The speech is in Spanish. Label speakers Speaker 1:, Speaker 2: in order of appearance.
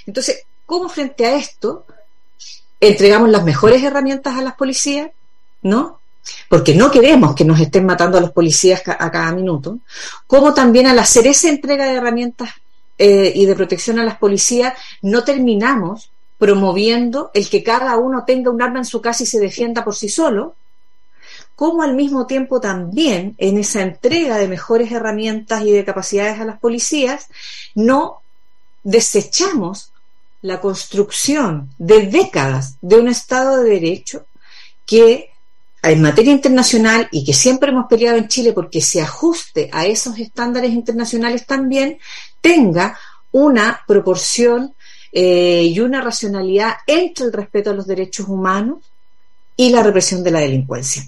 Speaker 1: Entonces, ¿cómo frente a esto entregamos las mejores herramientas a las policías? ¿No? Porque no queremos que nos estén matando a los policías a cada minuto. ¿Cómo también al hacer esa entrega de herramientas y de protección a las policías no terminamos promoviendo el que cada uno tenga un arma en su casa y se defienda por sí solo? Como al mismo tiempo también en esa entrega de mejores herramientas y de capacidades a las policías no desechamos la construcción de décadas de un Estado de Derecho que en materia internacional y que siempre hemos peleado en Chile porque se ajuste a esos estándares internacionales también tenga una proporción y una racionalidad entre el respeto a los derechos humanos y la represión de la delincuencia.